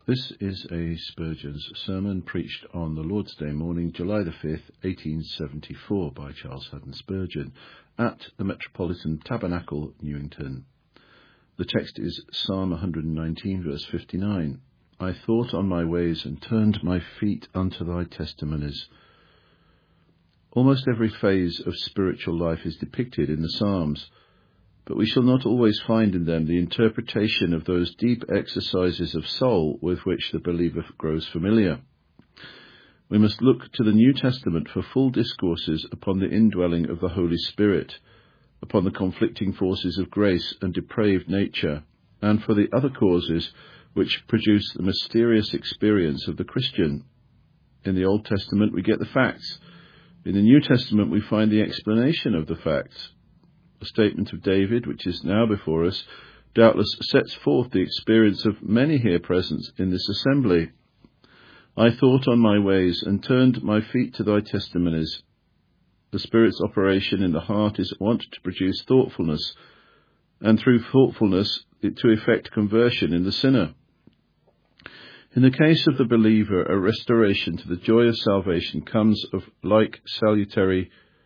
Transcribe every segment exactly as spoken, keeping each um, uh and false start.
This is a Spurgeon's sermon preached on the Lord's Day morning, July the fifth, eighteen seventy-four, by Charles Haddon Spurgeon at the Metropolitan Tabernacle, Newington. The text is Psalm one hundred nineteen, verse fifty-nine. I thought on my ways and turned my feet unto thy testimonies. Almost every phase of spiritual life is depicted in the Psalms, but we shall not always find in them the interpretation of those deep exercises of soul with which the believer grows familiar. We must look to the New Testament for full discourses upon the indwelling of the Holy Spirit, upon the conflicting forces of grace and depraved nature, and for the other causes which produce the mysterious experience of the Christian. In the Old Testament we get the facts. In the New Testament we find the explanation of the facts. The statement of David, which is now before us, doubtless sets forth the experience of many here present in this assembly. I thought on my ways and turned my feet to thy testimonies. The Spirit's operation in the heart is wont to produce thoughtfulness, and through thoughtfulness it to effect conversion in the sinner. In the case of the believer, a restoration to the joy of salvation comes of like salutary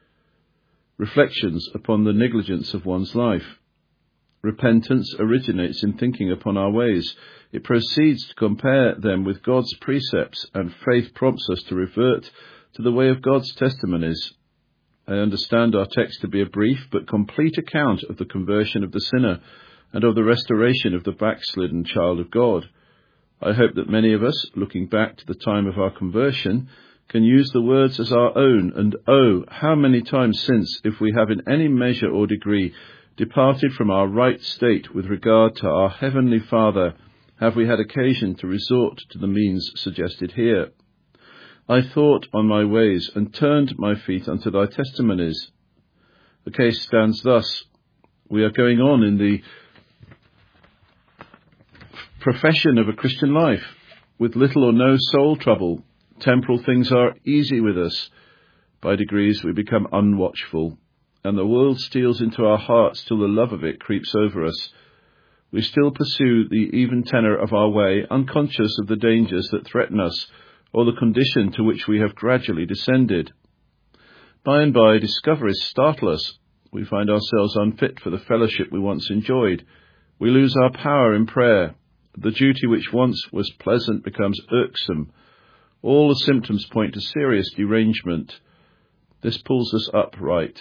reflections upon the negligence of one's life. Repentance originates in thinking upon our ways. It proceeds to compare them with God's precepts, and faith prompts us to revert to the way of God's testimonies. I understand our text to be a brief but complete account of the conversion of the sinner and of the restoration of the backslidden child of God. I hope that many of us, looking back to the time of our conversion, can use the words as our own, and oh, how many times since, if we have in any measure or degree departed from our right state with regard to our Heavenly Father, have we had occasion to resort to the means suggested here. I thought on my ways and turned my feet unto thy testimonies. The case stands thus. We are going on in the profession of a Christian life with little or no soul trouble. Temporal things are easy with us. By degrees we become unwatchful, and the world steals into our hearts till the love of it creeps over us. We still pursue the even tenor of our way, unconscious of the dangers that threaten us, or the condition to which we have gradually descended. By and by, discoveries startle us. We find ourselves unfit for the fellowship we once enjoyed. We lose our power in prayer. The duty which once was pleasant becomes irksome. All the symptoms point to serious derangement. This pulls us upright.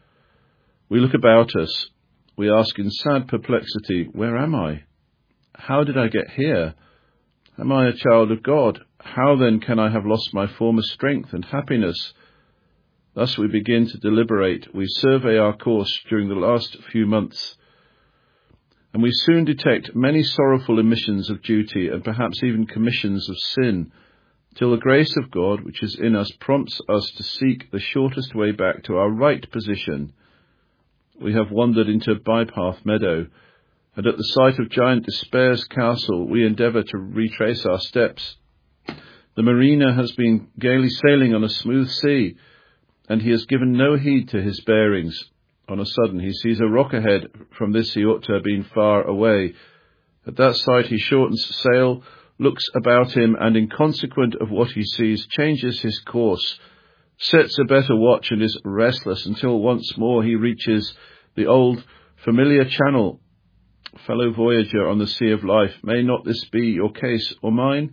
We look about us. We ask in sad perplexity, where am I? How did I get here? Am I a child of God? How then can I have lost my former strength and happiness? Thus we begin to deliberate. We survey our course during the last few months, and we soon detect many sorrowful omissions of duty and perhaps even commissions of sin, till the grace of God, which is in us, prompts us to seek the shortest way back to our right position. We have wandered into Bypath Meadow, and at the sight of Giant Despair's castle, we endeavour to retrace our steps. The mariner has been gaily sailing on a smooth sea, and he has given no heed to his bearings. On a sudden he sees a rock ahead. From this he ought to have been far away. At that sight he shortens sail, looks about him, and in consequence of what he sees, changes his course, sets a better watch, and is restless until once more he reaches the old familiar channel. Fellow voyager on the sea of life, may not this be your case or mine?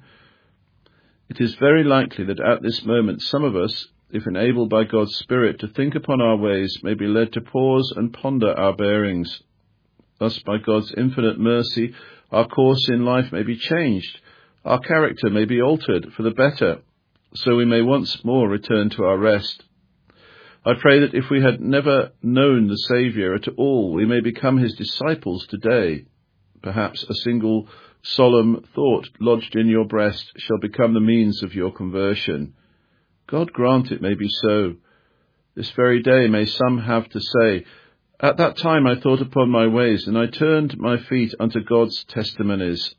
It is very likely that at this moment some of us, if enabled by God's Spirit to think upon our ways, may be led to pause and ponder our bearings. Thus, by God's infinite mercy, our course in life may be changed. Our character may be altered for the better, so we may once more return to our rest. I pray that if we had never known the Saviour at all, we may become his disciples today. Perhaps a single solemn thought lodged in your breast shall become the means of your conversion. God grant it may be so. This very day may some have to say, at that time I thought upon my ways, and I turned my feet unto God's testimonies.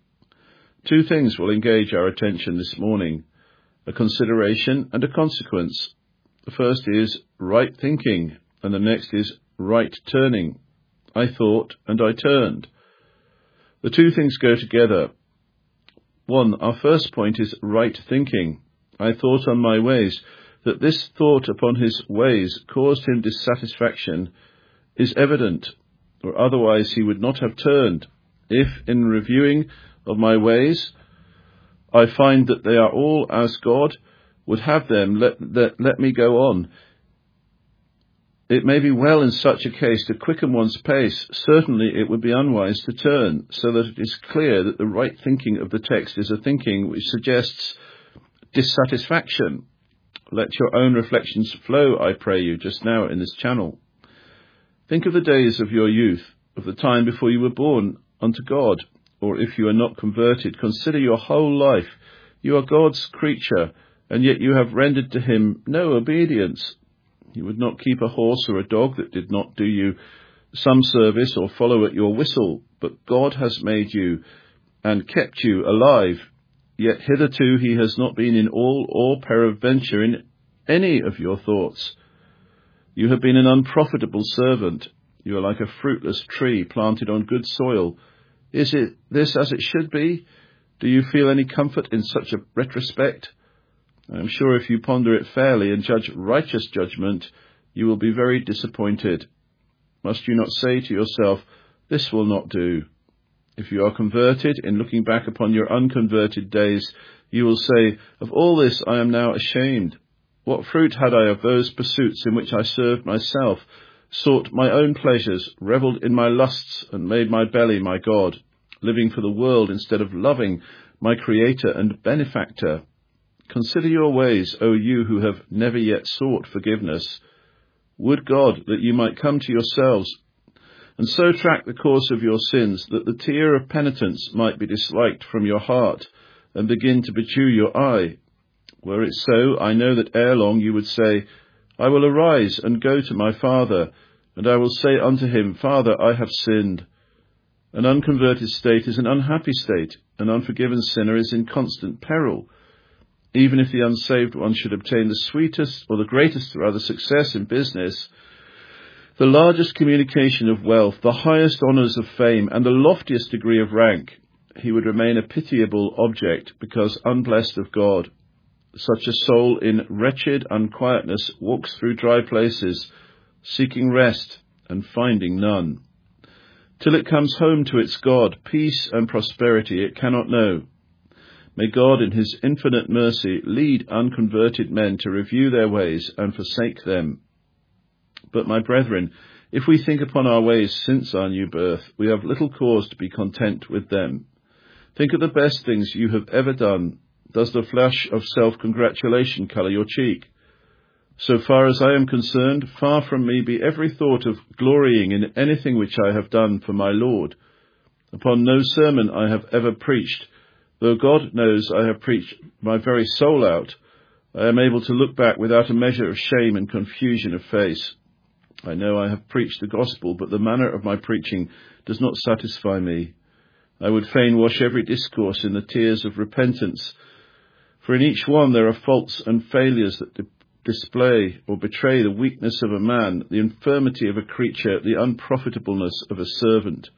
Two things will engage our attention this morning, a consideration and a consequence. The first is right thinking, and the next is right turning. I thought and I turned. The two things go together. One, our first point is right thinking. I thought on my ways. That this thought upon his ways caused him dissatisfaction is evident, or otherwise he would not have turned. If, in reviewing of my ways, I find that they are all as God would have them, let, let, let me go on. It may be well in such a case to quicken one's pace. Certainly it would be unwise to turn, so that it is clear that the right thinking of the text is a thinking which suggests dissatisfaction. Let your own reflections flow, I pray you, just now in this channel. Think of the days of your youth, of the time before you were born unto God, or if you are not converted, consider your whole life. You are God's creature, and yet you have rendered to him no obedience. You would not keep a horse or a dog that did not do you some service or follow at your whistle, but God has made you and kept you alive. Yet hitherto he has not been in all or peradventure in any of your thoughts. You have been an unprofitable servant. You are like a fruitless tree planted on good soil. Is it this as it should be? Do you feel any comfort in such a retrospect? I am sure if you ponder it fairly and judge righteous judgment, you will be very disappointed. Must you not say to yourself, this will not do? If you are converted, in looking back upon your unconverted days, you will say, of all this I am now ashamed. What fruit had I of those pursuits in which I served myself, sought my own pleasures, revelled in my lusts, and made my belly my God, living for the world instead of loving my Creator and Benefactor? Consider your ways, O you who have never yet sought forgiveness. Would God that you might come to yourselves, and so track the course of your sins, that the tear of penitence might be disliked from your heart, and begin to bedew your eye. Were it so, I know that ere long you would say, I will arise and go to my father, and I will say unto him, Father, I have sinned. An unconverted state is an unhappy state. An unforgiven sinner is in constant peril. Even if the unsaved one should obtain the sweetest, or the greatest rather, success in business, the largest communication of wealth, the highest honours of fame, and the loftiest degree of rank, he would remain a pitiable object, because unblessed of God. Such a soul in wretched unquietness walks through dry places, seeking rest and finding none. Till it comes home to its God, peace and prosperity it cannot know. May God in his infinite mercy lead unconverted men to review their ways and forsake them. But my brethren, if we think upon our ways since our new birth, we have little cause to be content with them. Think of the best things you have ever done. Does the flush of self-congratulation colour your cheek? So far as I am concerned, far from me be every thought of glorying in anything which I have done for my Lord. Upon no sermon I have ever preached, though God knows I have preached my very soul out, I am able to look back without a measure of shame and confusion of face. I know I have preached the gospel, but the manner of my preaching does not satisfy me. I would fain wash every discourse in the tears of repentance, for in each one there are faults and failures that di- display or betray the weakness of a man, the infirmity of a creature, the unprofitableness of a servant.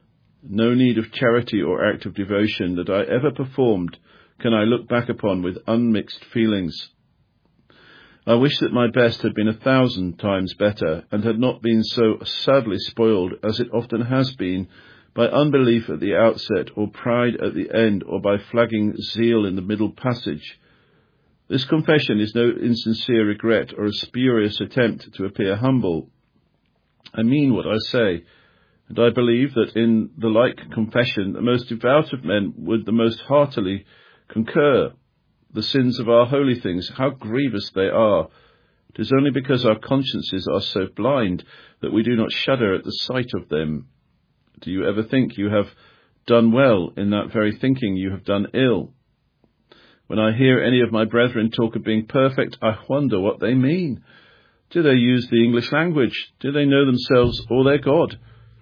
No need of charity or act of devotion that I ever performed can I look back upon with unmixed feelings. I wish that my best had been a thousand times better, and had not been so sadly spoiled as it often has been, by unbelief at the outset, or pride at the end, or by flagging zeal in the middle passage. This confession is no insincere regret or a spurious attempt to appear humble. I mean what I say, and I believe that in the like confession the most devout of men would the most heartily concur. The sins of our holy things, how grievous they are! It is only because our consciences are so blind that we do not shudder at the sight of them. Do you ever think you have done well in that very thinking you have done ill? When I hear any of my brethren talk of being perfect, I wonder what they mean. Do they use the English language? Do they know themselves or their God?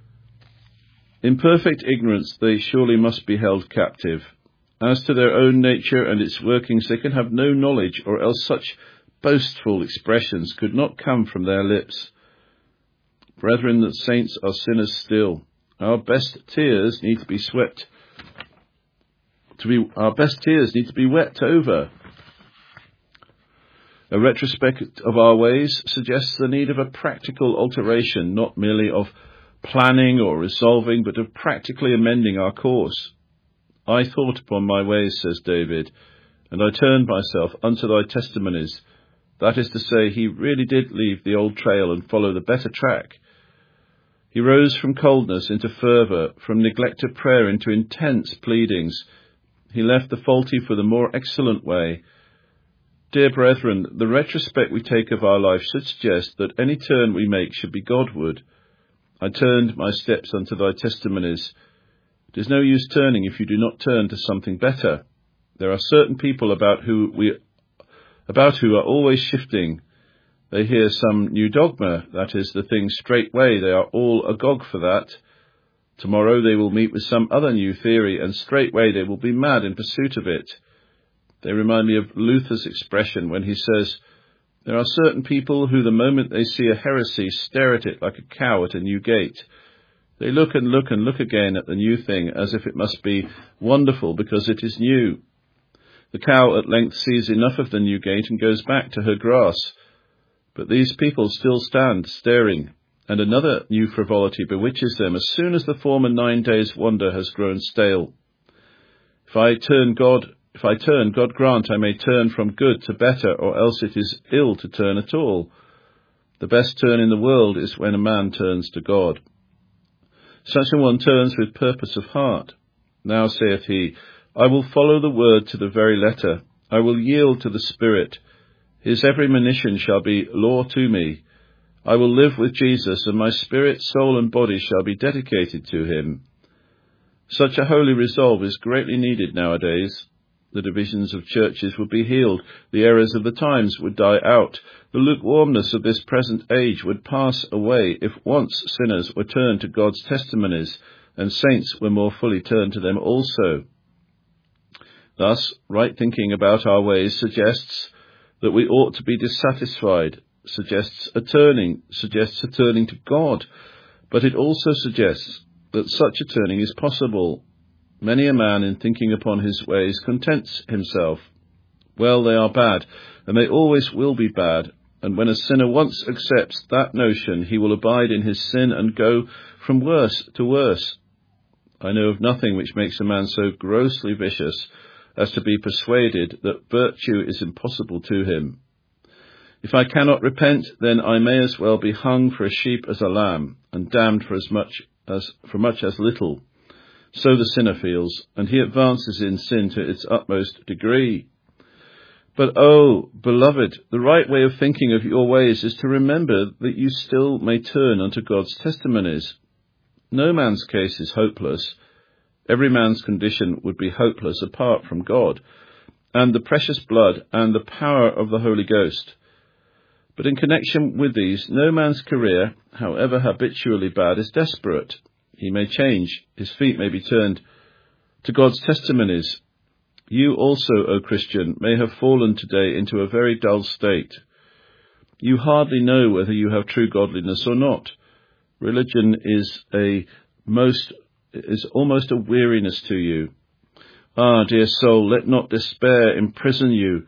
In perfect ignorance they surely must be held captive. As to their own nature and its workings, they can have no knowledge, or else such boastful expressions could not come from their lips. Brethren, the saints are sinners still. Our best tears need to be swept To be, our best tears need to be wept over. A retrospect of our ways suggests the need of a practical alteration, not merely of planning or resolving, but of practically amending our course. I thought upon my ways, says David, and I turned myself unto thy testimonies. That is to say, he really did leave the old trail and follow the better track. He rose from coldness into fervour, from neglect of prayer into intense pleadings. He left the faulty for the more excellent way. Dear brethren, the retrospect we take of our life should suggest that any turn we make should be Godward. I turned my steps unto thy testimonies. It is no use turning if you do not turn to something better. There are certain people about who we about who are always shifting. They hear some new dogma, that is the thing straightway, they are all agog for that. Tomorrow they will meet with some other new theory, and straightway they will be mad in pursuit of it. They remind me of Luther's expression when he says, there are certain people who the moment they see a heresy stare at it like a cow at a new gate. They look and look and look again at the new thing as if it must be wonderful because it is new. The cow at length sees enough of the new gate and goes back to her grass. But these people still stand staring, and another new frivolity bewitches them as soon as the former nine days' wonder has grown stale. If I turn God, if I turn, God grant I may turn from good to better, or else it is ill to turn at all. The best turn in the world is when a man turns to God. Such a one turns with purpose of heart. Now saith he, I will follow the word to the very letter. I will yield to the Spirit. His every monition shall be law to me. I will live with Jesus, and my spirit, soul, and body shall be dedicated to him. Such a holy resolve is greatly needed nowadays. The divisions of churches would be healed. The errors of the times would die out. The lukewarmness of this present age would pass away if once sinners were turned to God's testimonies, and saints were more fully turned to them also. Thus, right thinking about our ways suggests that we ought to be dissatisfied, suggests a turning, suggests a turning to God, but it also suggests that such a turning is possible. Many a man in thinking upon his ways contents himself. Well, they are bad, and they always will be bad, and when a sinner once accepts that notion, he will abide in his sin and go from worse to worse. I know of nothing which makes a man so grossly vicious as to be persuaded that virtue is impossible to him. If I cannot repent, then I may as well be hung for a sheep as a lamb, and damned for as much as for much as little. So the sinner feels, and he advances in sin to its utmost degree. But, oh, beloved, the right way of thinking of your ways is to remember that you still may turn unto God's testimonies. No man's case is hopeless. Every man's condition would be hopeless apart from God, and the precious blood and the power of the Holy Ghost. But in connection with these, no man's career, however habitually bad, is desperate. He may change, his feet may be turned to God's testimonies. You also, O Christian, may have fallen today into a very dull state. You hardly know whether you have true godliness or not. Religion is a most is almost a weariness to you. Ah, dear soul, let not despair imprison you.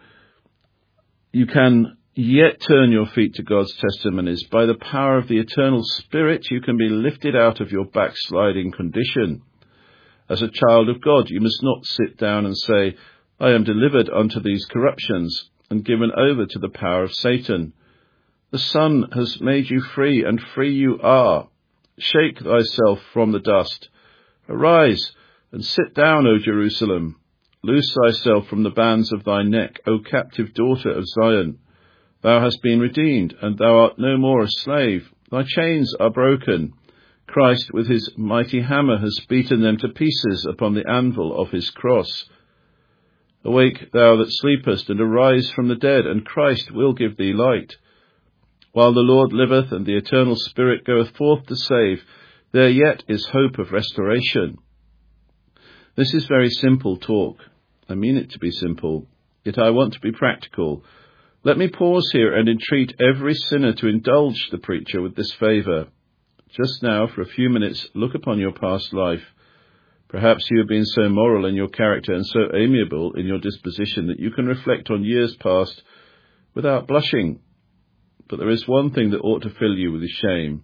You can yet turn your feet to God's testimonies. By the power of the eternal Spirit, you can be lifted out of your backsliding condition. As a child of God, you must not sit down and say, I am delivered unto these corruptions, and given over to the power of Satan. The Son has made you free, and free you are. Shake thyself from the dust. Arise, and sit down, O Jerusalem. Loose thyself from the bands of thy neck, O captive daughter of Zion. Thou hast been redeemed, and thou art no more a slave. Thy chains are broken. Christ with his mighty hammer has beaten them to pieces upon the anvil of his cross. Awake, thou that sleepest, and arise from the dead, and Christ will give thee light. While the Lord liveth, and the eternal Spirit goeth forth to save, there yet is hope of restoration. This is very simple talk. I mean it to be simple, yet I want to be practical. Let me pause here and entreat every sinner to indulge the preacher with this favour. Just now, for a few minutes, look upon your past life. Perhaps you have been so moral in your character and so amiable in your disposition that you can reflect on years past without blushing. But there is one thing that ought to fill you with shame.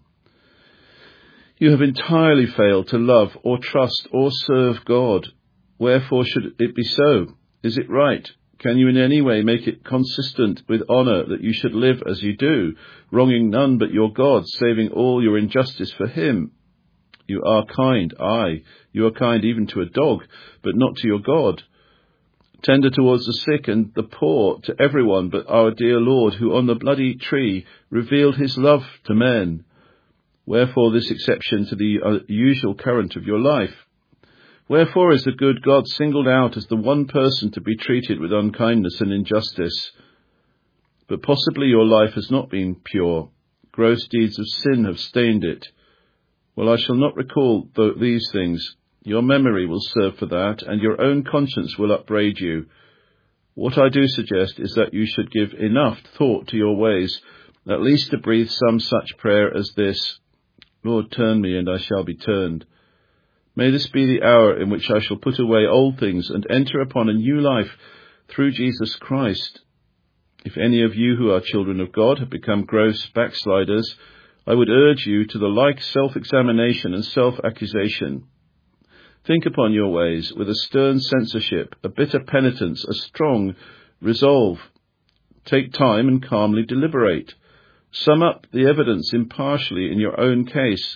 You have entirely failed to love or trust or serve God. Wherefore should it be so? Is it right? Can you in any way make it consistent with honour that you should live as you do, wronging none but your God, saving all your injustice for him? You are kind, aye, you are kind even to a dog, but not to your God. Tender towards the sick and the poor, to everyone but our dear Lord, who on the bloody tree revealed his love to men. Wherefore this exception to the uh, usual current of your life? Wherefore is the good God singled out as the one person to be treated with unkindness and injustice? But possibly your life has not been pure. Gross deeds of sin have stained it. Well, I shall not recall th- these things. Your memory will serve for that, and your own conscience will upbraid you. What I do suggest is that you should give enough thought to your ways, at least to breathe some such prayer as this: Lord, turn me, and I shall be turned. May this be the hour in which I shall put away old things and enter upon a new life through Jesus Christ. If any of you who are children of God have become gross backsliders, I would urge you to the like self-examination and self-accusation. Think upon your ways with a stern censorship, a bitter penitence, a strong resolve. Take time and calmly deliberate. Sum up the evidence impartially in your own case.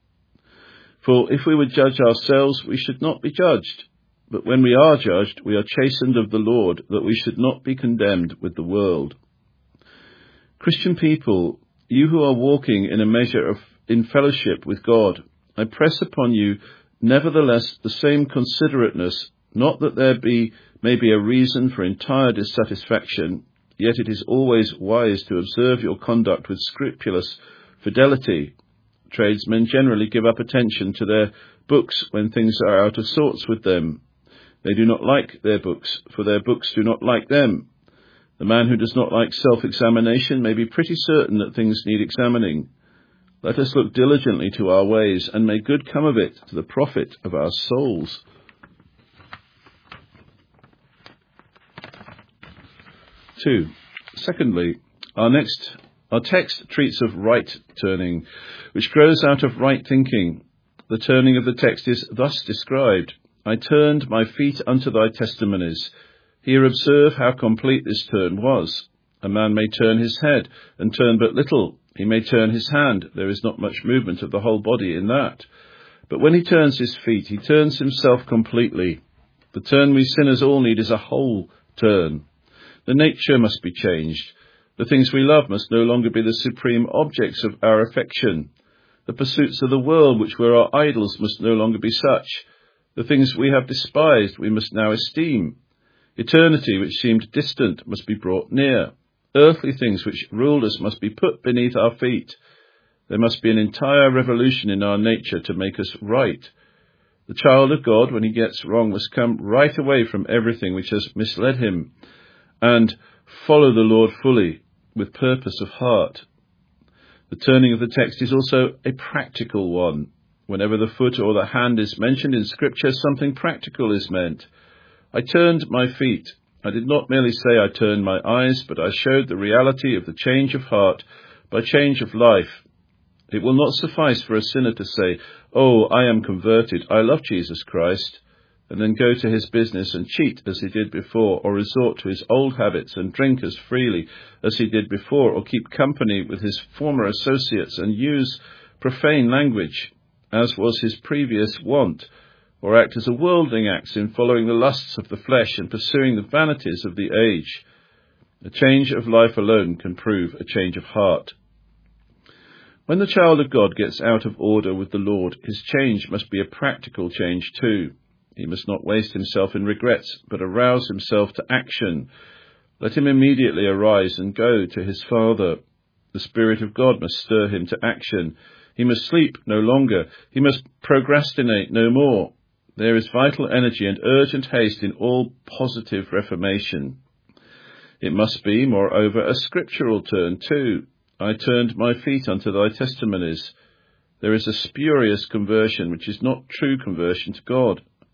For if we would judge ourselves, we should not be judged. But when we are judged, we are chastened of the Lord, that we should not be condemned with the world. Christian people, you who are walking in a measure of in fellowship with God, I press upon you nevertheless the same considerateness, not that there be may be a reason for entire dissatisfaction, yet it is always wise to observe your conduct with scrupulous fidelity. Tradesmen generally give up attention to their books when things are out of sorts with them. They do not like their books, for their books do not like them. The man who does not like self-examination may be pretty certain that things need examining. Let us look diligently to our ways, and may good come of it to the profit of our souls. Two. Secondly, our next Our text treats of right turning, which grows out of right thinking. The turning of the text is thus described: I turned my feet unto thy testimonies. Here observe how complete this turn was. A man may turn his head, and turn but little. He may turn his hand. There is not much movement of the whole body in that. But when he turns his feet, he turns himself completely. The turn we sinners all need is a whole turn. The nature must be changed. The things we love must no longer be the supreme objects of our affection. The pursuits of the world, which were our idols, must no longer be such. The things we have despised we must now esteem. Eternity, which seemed distant, must be brought near. Earthly things which ruled us must be put beneath our feet. There must be an entire revolution in our nature to make us right. The child of God, when he gets wrong, must come right away from everything which has misled him, and follow the Lord fully, with purpose of heart. The turning of the text is also a practical one. Whenever the foot or the hand is mentioned in Scripture, something practical is meant. I turned my feet. I did not merely say I turned my eyes, but I showed the reality of the change of heart by change of life. It will not suffice for a sinner to say, "Oh, I am converted, I love Jesus Christ," and then go to his business and cheat as he did before, or resort to his old habits and drink as freely as he did before, or keep company with his former associates and use profane language, as was his previous wont, or act as a worldling acts in following the lusts of the flesh and pursuing the vanities of the age. A change of life alone can prove a change of heart. When the child of God gets out of order with the Lord, his change must be a practical change too. He must not waste himself in regrets, but arouse himself to action. Let him immediately arise and go to his Father. The Spirit of God must stir him to action. He must sleep no longer. He must procrastinate no more. There is vital energy and urgent haste in all positive reformation. It must be, moreover, a scriptural turn too. I turned my feet unto thy testimonies. There is a spurious conversion which is not true conversion to God.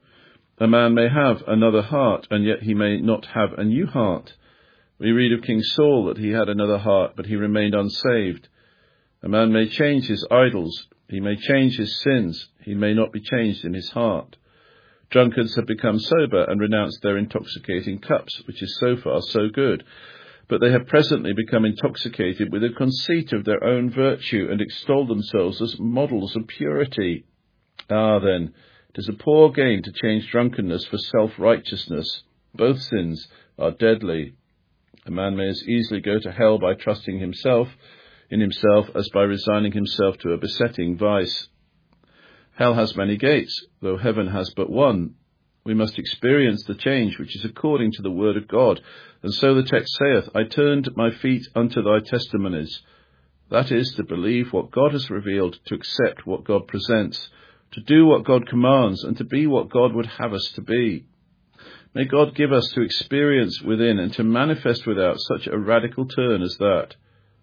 A man may have another heart, and yet he may not have a new heart. We read of King Saul that he had another heart, but he remained unsaved. A man may change his idols, he may change his sins, he may not be changed in his heart. Drunkards have become sober and renounced their intoxicating cups, which is so far so good. But they have presently become intoxicated with a conceit of their own virtue and extol themselves as models of purity. Ah, then, it is a poor gain to change drunkenness for self-righteousness. Both sins are deadly. A man may as easily go to hell by trusting himself in himself as by resigning himself to a besetting vice. Hell has many gates, though heaven has but one. We must experience the change which is according to the word of God. And so the text saith, I turned my feet unto thy testimonies. That is, to believe what God has revealed, to accept what God presents, to do what God commands, and to be what God would have us to be. May God give us to experience within and to manifest without such a radical turn as that.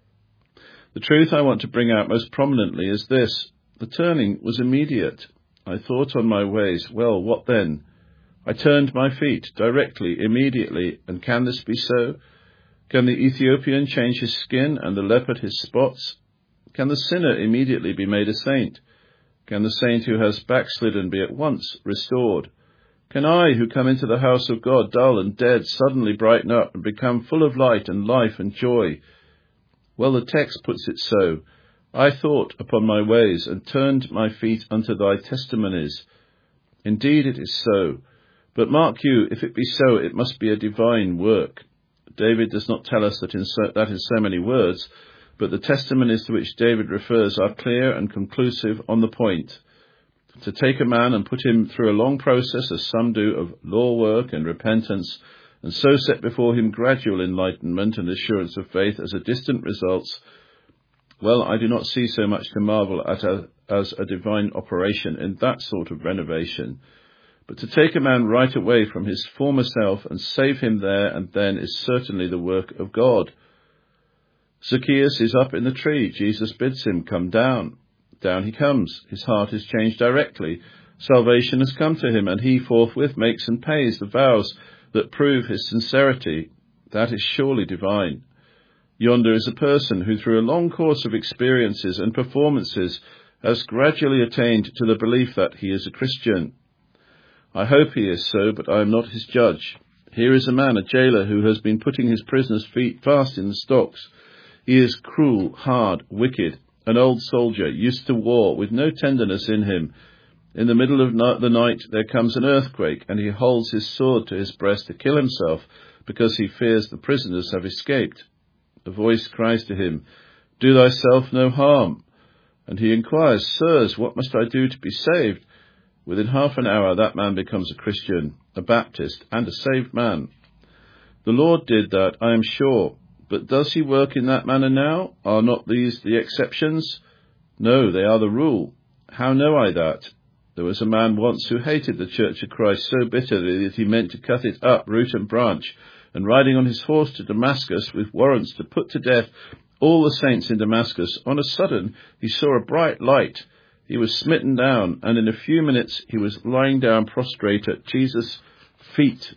The truth I want to bring out most prominently is this. The turning was immediate. I thought on my ways, well, what then? I turned my feet directly, immediately, and can this be so? Can the Ethiopian change his skin and the leopard his spots? Can the sinner immediately be made a saint? Can the saint who has backslidden be at once restored? Can I, who come into the house of God dull and dead, suddenly brighten up and become full of light and life and joy? Well, the text puts it so. I thought upon my ways and turned my feet unto thy testimonies. Indeed it is so. But mark you, if it be so, it must be a divine work. David does not tell us that in so, that in so many words, but the testimonies to which David refers are clear and conclusive on the point. To take a man and put him through a long process, as some do, of law work and repentance, and so set before him gradual enlightenment and assurance of faith as a distant result, well, I do not see so much to marvel at a, as a divine operation in that sort of renovation. But to take a man right away from his former self and save him there and then is certainly the work of God. Zacchaeus is up in the tree. Jesus bids him come down. Down he comes. His heart is changed directly. Salvation has come to him, and he forthwith makes and pays the vows that prove his sincerity. That is surely divine. Yonder is a person who through a long course of experiences and performances has gradually attained to the belief that he is a Christian. I hope he is so, but I am not his judge. Here is a man, a jailer, who has been putting his prisoner's feet fast in the stocks. He is cruel, hard, wicked, an old soldier, used to war, with no tenderness in him. In the middle of the night there comes an earthquake, and he holds his sword to his breast to kill himself, because he fears the prisoners have escaped. A voice cries to him, Do thyself no harm. And he inquires, Sirs, what must I do to be saved? Within half an hour that man becomes a Christian, a Baptist, and a saved man. The Lord did that, I am sure. But does he work in that manner now? Are not these the exceptions? No, they are the rule. How know I that? There was a man once who hated the Church of Christ so bitterly that he meant to cut it up root and branch, and riding on his horse to Damascus with warrants to put to death all the saints in Damascus, on a sudden he saw a bright light. He was smitten down, and in a few minutes he was lying down prostrate at Jesus' feet,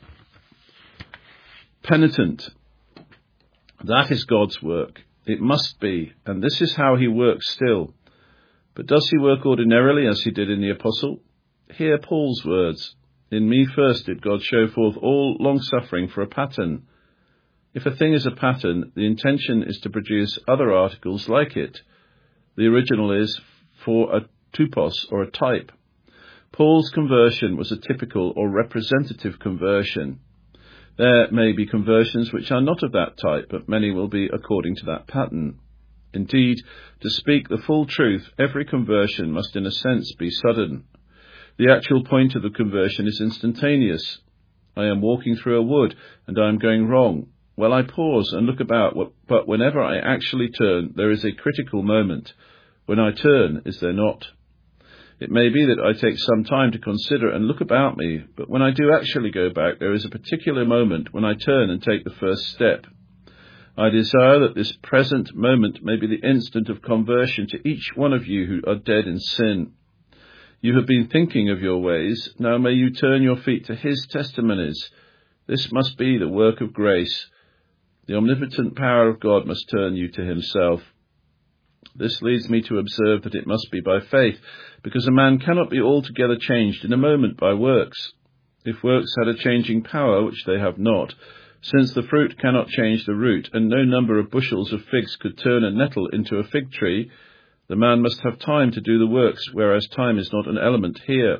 penitent. That is God's work. It must be, and this is how he works still. But does he work ordinarily as he did in the Apostle? Hear Paul's words. In me first did God show forth all long-suffering for a pattern. If a thing is a pattern, the intention is to produce other articles like it. The original is for a tupos, or a type. Paul's conversion was a typical or representative conversion. There may be conversions which are not of that type, but many will be according to that pattern. Indeed, to speak the full truth, every conversion must in a sense be sudden. The actual point of the conversion is instantaneous. I am walking through a wood, and I am going wrong. Well, I pause and look about, but whenever I actually turn, there is a critical moment. When I turn, is there not? It may be that I take some time to consider and look about me, but when I do actually go back, there is a particular moment when I turn and take the first step. I desire that this present moment may be the instant of conversion to each one of you who are dead in sin. You have been thinking of your ways. Now may you turn your feet to his testimonies. This must be the work of grace. The omnipotent power of God must turn you to himself. This leads me to observe that it must be by faith, because a man cannot be altogether changed in a moment by works. If works had a changing power, which they have not, since the fruit cannot change the root, and no number of bushels of figs could turn a nettle into a fig tree, the man must have time to do the works, whereas time is not an element here.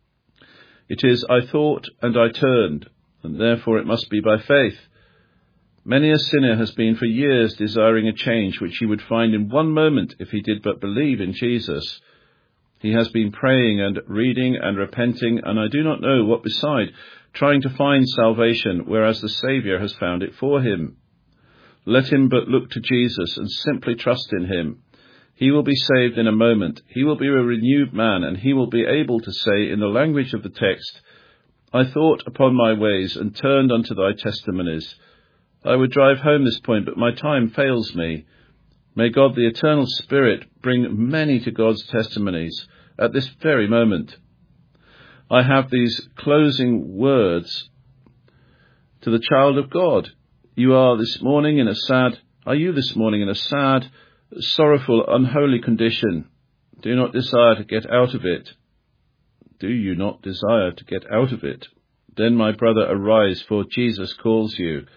It is, I thought, and I turned, and therefore it must be by faith. Many a sinner has been for years desiring a change which he would find in one moment if he did but believe in Jesus. He has been praying and reading and repenting, and I do not know what beside, trying to find salvation, whereas the Saviour has found it for him. Let him but look to Jesus and simply trust in him. He will be saved in a moment. He will be a renewed man, and he will be able to say in the language of the text, I thought upon my ways and turned unto thy testimonies. I would drive home this point, but my time fails me. May God the Eternal Spirit bring many to God's testimonies at this very moment. I have these closing words to the child of God. You are this morning in a sad, are you this morning in a sad, sorrowful, unholy condition? Do not desire to get out of it. Do you not desire to get out of it? Then, my brother, arise, for Jesus calls you.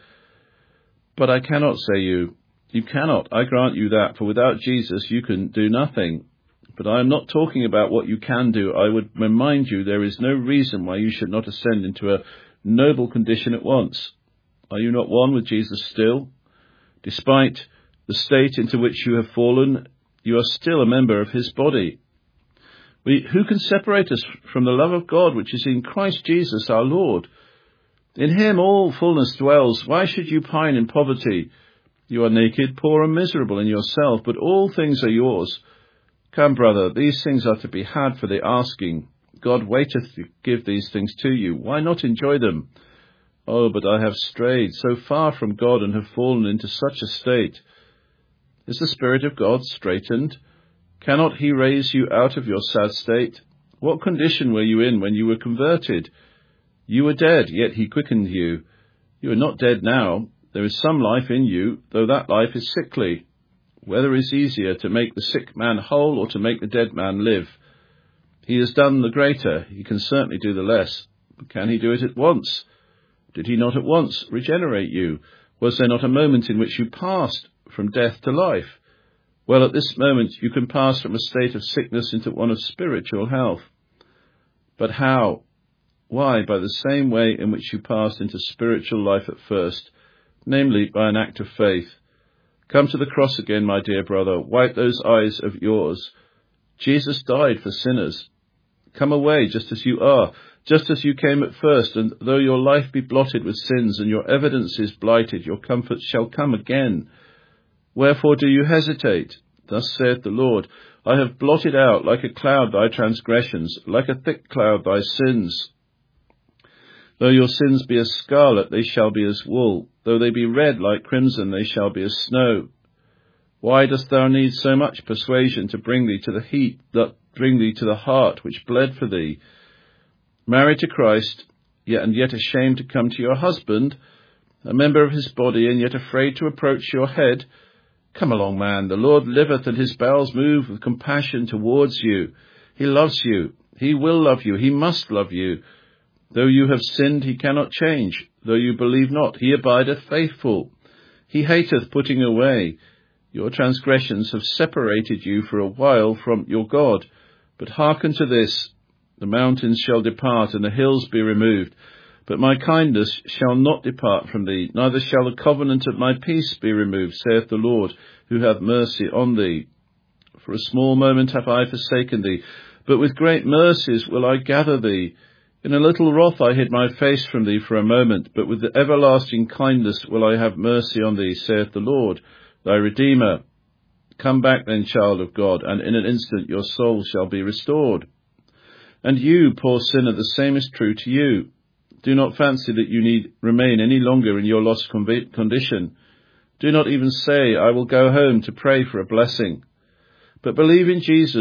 But I cannot, say you. You cannot, I grant you that, for without Jesus you can do nothing. But I am not talking about what you can do. I would remind you there is no reason why you should not ascend into a noble condition at once. Are you not one with Jesus still? Despite the state into which you have fallen, you are still a member of his body. We, who can separate us from the love of God which is in Christ Jesus our Lord? In him all fullness dwells. Why should you pine in poverty? You are naked, poor and miserable in yourself, but all things are yours. Come, brother, these things are to be had for the asking. God waiteth to give these things to you. Why not enjoy them? Oh, but I have strayed so far from God and have fallen into such a state. Is the Spirit of God straitened? Cannot he raise you out of your sad state? What condition were you in when you were converted? You were dead, yet he quickened you. You are not dead now. There is some life in you, though that life is sickly. Whether is easier, to make the sick man whole or to make the dead man live? He has done the greater. He can certainly do the less. But can he do it at once? Did he not at once regenerate you? Was there not a moment in which you passed from death to life? Well, at this moment you can pass from a state of sickness into one of spiritual health. But how? Why, by the same way in which you passed into spiritual life at first, namely by an act of faith. Come to the cross again, my dear brother. Wipe those eyes of yours. Jesus died for sinners. Come away just as you are, just as you came at first, and though your life be blotted with sins and your evidence is blighted, your comfort shall come again. Wherefore do you hesitate? Thus saith the Lord, I have blotted out like a cloud thy transgressions, like a thick cloud thy sins. Though your sins be as scarlet, they shall be as wool. Though they be red like crimson, they shall be as snow. Why dost thou need so much persuasion to bring thee to the heat, that bring thee to the heart which bled for thee? Married to Christ, yet and yet ashamed to come to your husband, a member of his body, and yet afraid to approach your head? Come along, man, the Lord liveth, and his bowels move with compassion towards you. He loves you. He will love you. He must love you. Though you have sinned, he cannot change. Though you believe not, he abideth faithful. He hateth putting away. Your transgressions have separated you for a while from your God. But hearken to this, the mountains shall depart, and the hills be removed. But my kindness shall not depart from thee, neither shall the covenant of my peace be removed, saith the Lord, who hath mercy on thee. For a small moment have I forsaken thee, but with great mercies will I gather thee. In a little wrath I hid my face from thee for a moment, but with the everlasting kindness will I have mercy on thee, saith the Lord, thy Redeemer. Come back then, child of God, and in an instant your soul shall be restored. And you, poor sinner, the same is true to you. Do not fancy that you need remain any longer in your lost condition. Do not even say, I will go home to pray for a blessing. But believe in Jesus,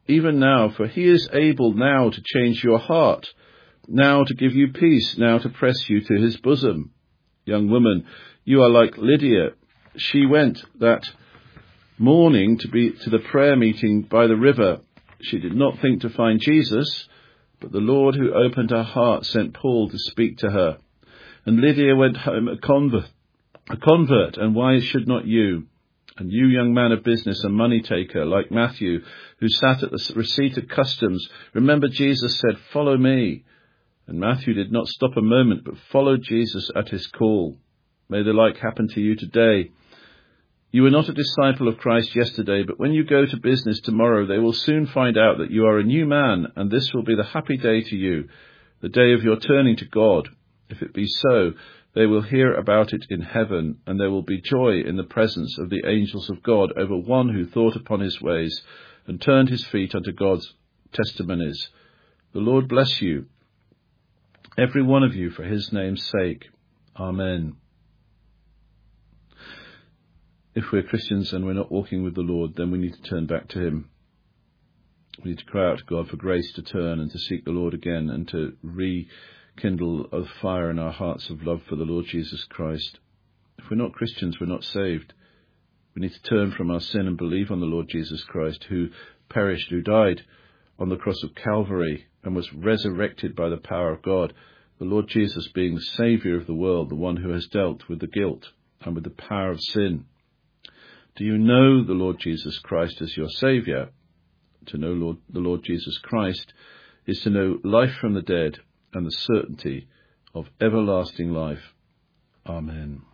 even now, for he is able now to change your heart, now to give you peace, now to press you to his bosom. Young woman, you are like Lydia. She went that morning to be to the prayer meeting by the river. She did not think to find Jesus, but the Lord who opened her heart sent Paul to speak to her. And Lydia went home a convert, a convert, and why should not you? And you, young man of business and money taker, like Matthew, who sat at the receipt of customs, remember Jesus said, "Follow me." And Matthew did not stop a moment, but followed Jesus at his call. May the like happen to you today. You were not a disciple of Christ yesterday, but when you go to business tomorrow, they will soon find out that you are a new man, and this will be the happy day to you, the day of your turning to God. If it be so, they will hear about it in heaven, and there will be joy in the presence of the angels of God over one who thought upon his ways and turned his feet unto God's testimonies. The Lord bless you, every one of you, for his name's sake. Amen. If we're Christians and we're not walking with the Lord, then we need to turn back to him. We need to cry out to God for grace to turn and to seek the Lord again and to rekindle a fire in our hearts of love for the Lord Jesus Christ. If we're not Christians, we're not saved. We need to turn from our sin and believe on the Lord Jesus Christ, who perished, who died on the cross of Calvary and was resurrected by the power of God. The Lord Jesus being the Saviour of the world, the one who has dealt with the guilt and with the power of sin. Do you know the Lord Jesus Christ as your Saviour? To know Lord, the Lord Jesus Christ is to know life from the dead and the certainty of everlasting life. Amen.